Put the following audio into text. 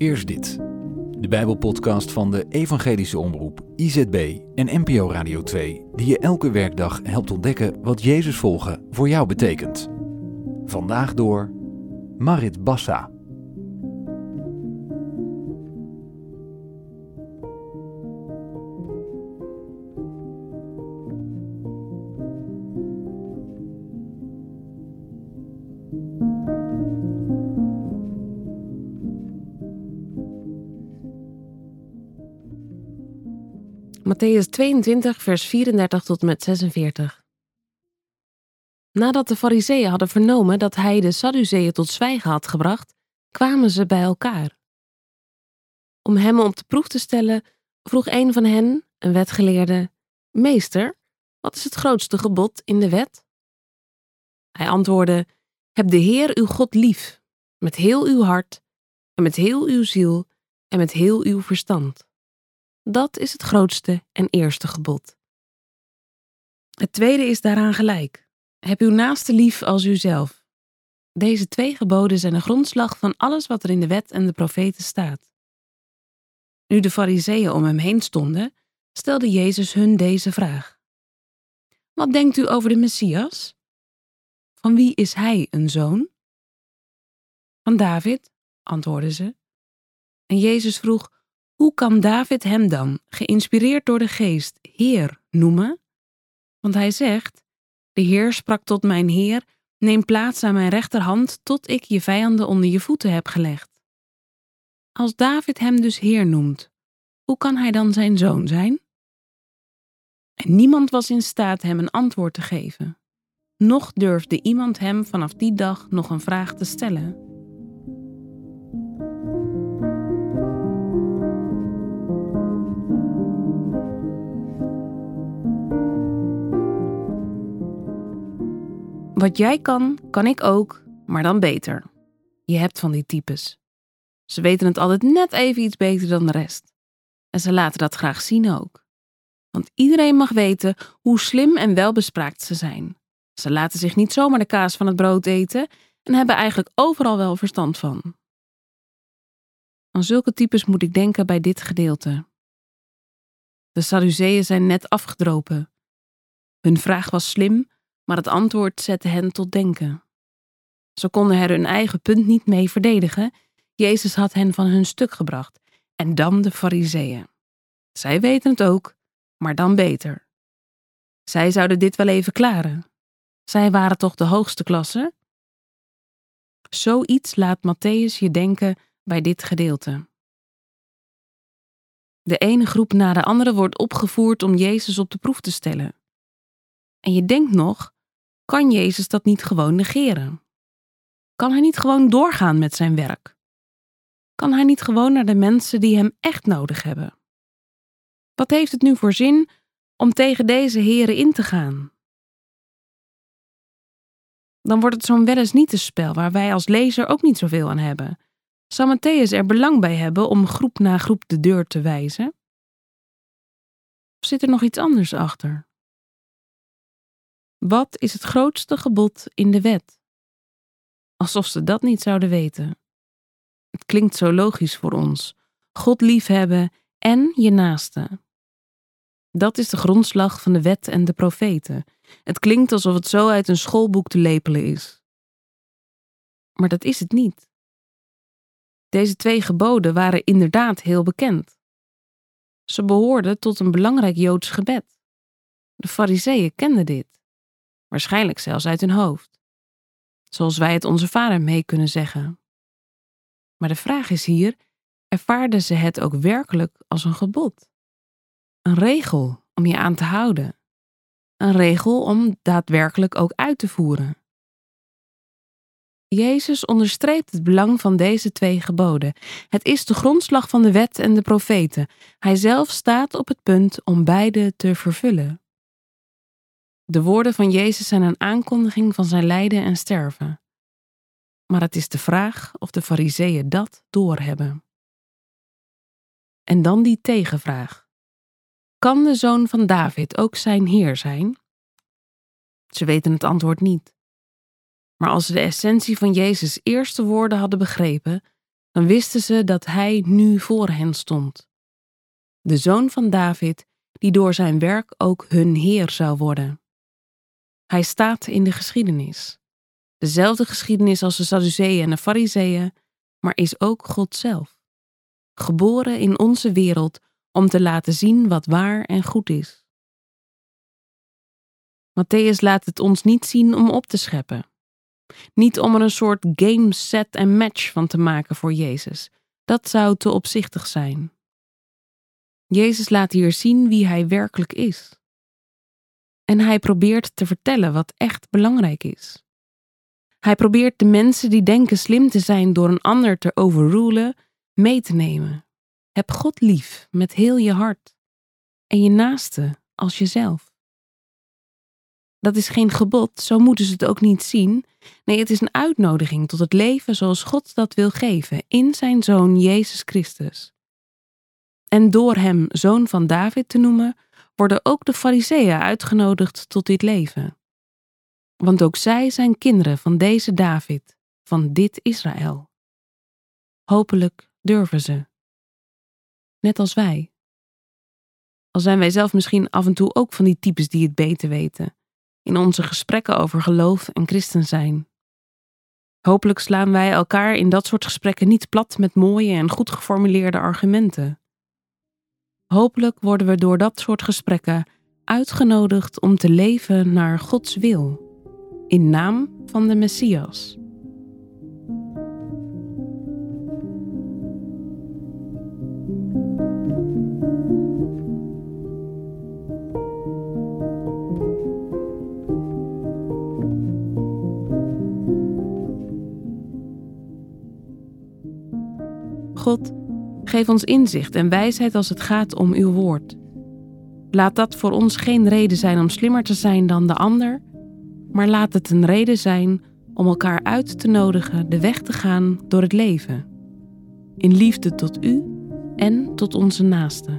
Eerst dit. De Bijbelpodcast van de Evangelische Omroep, IZB en NPO Radio 2, die je elke werkdag helpt ontdekken wat Jezus volgen voor jou betekent. Vandaag door Marit Bassa. Mattheüs 22, vers 34 tot en met 46. Nadat de Farizeeën hadden vernomen dat hij de Sadduceeën tot zwijgen had gebracht, kwamen ze bij elkaar. Om hem op de proef te stellen, vroeg een van hen, een wetgeleerde: Meester, wat is het grootste gebod in de wet? Hij antwoordde: Heb de Heer uw God lief, met heel uw hart, en met heel uw ziel, en met heel uw verstand. Dat is het grootste en eerste gebod. Het tweede is daaraan gelijk. Heb uw naaste lief als uzelf. Deze 2 geboden zijn de grondslag van alles wat er in de wet en de profeten staat. Nu de Farizeeën om hem heen stonden, stelde Jezus hun deze vraag: Wat denkt u over de Messias? Van wie is hij een zoon? Van David, antwoordden ze. En Jezus vroeg: Hoe kan David hem dan, geïnspireerd door de Geest, Heer noemen? Want hij zegt: De Heer sprak tot mijn Heer: Neem plaats aan mijn rechterhand tot ik je vijanden onder je voeten heb gelegd. Als David hem dus Heer noemt, hoe kan hij dan zijn zoon zijn? En niemand was in staat hem een antwoord te geven. Noch durfde iemand hem vanaf die dag nog een vraag te stellen. Wat jij kan, kan ik ook, maar dan beter. Je hebt van die types. Ze weten het altijd net even iets beter dan de rest. En ze laten dat graag zien ook. Want iedereen mag weten hoe slim en welbespraakt ze zijn. Ze laten zich niet zomaar de kaas van het brood eten en hebben eigenlijk overal wel verstand van. Aan zulke types moet ik denken bij dit gedeelte. De Sadduceeën zijn net afgedropen. Hun vraag was slim, maar het antwoord zette hen tot denken. Ze konden er hun eigen punt niet mee verdedigen. Jezus had hen van hun stuk gebracht. En dan de Farizeeën. Zij weten het ook, maar dan beter. Zij zouden dit wel even klaren. Zij waren toch de hoogste klasse? Zoiets laat Mattheüs je denken bij dit gedeelte. De ene groep na de andere wordt opgevoerd om Jezus op de proef te stellen. En je denkt nog: kan Jezus dat niet gewoon negeren? Kan hij niet gewoon doorgaan met zijn werk? Kan hij niet gewoon naar de mensen die hem echt nodig hebben? Wat heeft het nu voor zin om tegen deze heren in te gaan? Dan wordt het zo'n wel eens niet een spel waar wij als lezer ook niet zoveel aan hebben. Zal Mattheüs er belang bij hebben om groep na groep de deur te wijzen? Of zit er nog iets anders achter? Wat is het grootste gebod in de wet? Alsof ze dat niet zouden weten. Het klinkt zo logisch voor ons. God liefhebben en je naaste. Dat is de grondslag van de wet en de profeten. Het klinkt alsof het zo uit een schoolboek te lepelen is. Maar dat is het niet. Deze 2 geboden waren inderdaad heel bekend. Ze behoorden tot een belangrijk Joods gebed. De Farizeeën kenden dit. Waarschijnlijk zelfs uit hun hoofd. Zoals wij het onze Vader mee kunnen zeggen. Maar de vraag is hier: ervaarden ze het ook werkelijk als een gebod? Een regel om je aan te houden. Een regel om daadwerkelijk ook uit te voeren. Jezus onderstreept het belang van deze 2 geboden. Het is de grondslag van de wet en de profeten. Hij zelf staat op het punt om beide te vervullen. De woorden van Jezus zijn een aankondiging van zijn lijden en sterven. Maar het is de vraag of de Farizeeën dat doorhebben. En dan die tegenvraag: kan de zoon van David ook zijn Heer zijn? Ze weten het antwoord niet. Maar als ze de essentie van Jezus' eerste woorden hadden begrepen, dan wisten ze dat hij nu voor hen stond. De zoon van David, die door zijn werk ook hun Heer zou worden. Hij staat in de geschiedenis. Dezelfde geschiedenis als de Sadduceeën en de Farizeeën, maar is ook God zelf. Geboren in onze wereld om te laten zien wat waar en goed is. Mattheüs laat het ons niet zien om op te scheppen. Niet om er een soort game, set en match van te maken voor Jezus. Dat zou te opzichtig zijn. Jezus laat hier zien wie hij werkelijk is. En hij probeert te vertellen wat echt belangrijk is. Hij probeert de mensen die denken slim te zijn door een ander te overrulen, mee te nemen. Heb God lief met heel je hart en je naaste als jezelf. Dat is geen gebod, zo moeten ze het ook niet zien. Nee, het is een uitnodiging tot het leven zoals God dat wil geven in zijn Zoon Jezus Christus. En door hem Zoon van David te noemen, worden ook de Farizeeën uitgenodigd tot dit leven. Want ook zij zijn kinderen van deze David, van dit Israël. Hopelijk durven ze. Net als wij. Al zijn wij zelf misschien af en toe ook van die types die het beter weten, in onze gesprekken over geloof en christen zijn. Hopelijk slaan wij elkaar in dat soort gesprekken niet plat met mooie en goed geformuleerde argumenten. Hopelijk worden we door dat soort gesprekken uitgenodigd om te leven naar Gods wil, in naam van de Messias. God, geef ons inzicht en wijsheid als het gaat om uw woord. Laat dat voor ons geen reden zijn om slimmer te zijn dan de ander, maar laat het een reden zijn om elkaar uit te nodigen de weg te gaan door het leven. In liefde tot u en tot onze naasten.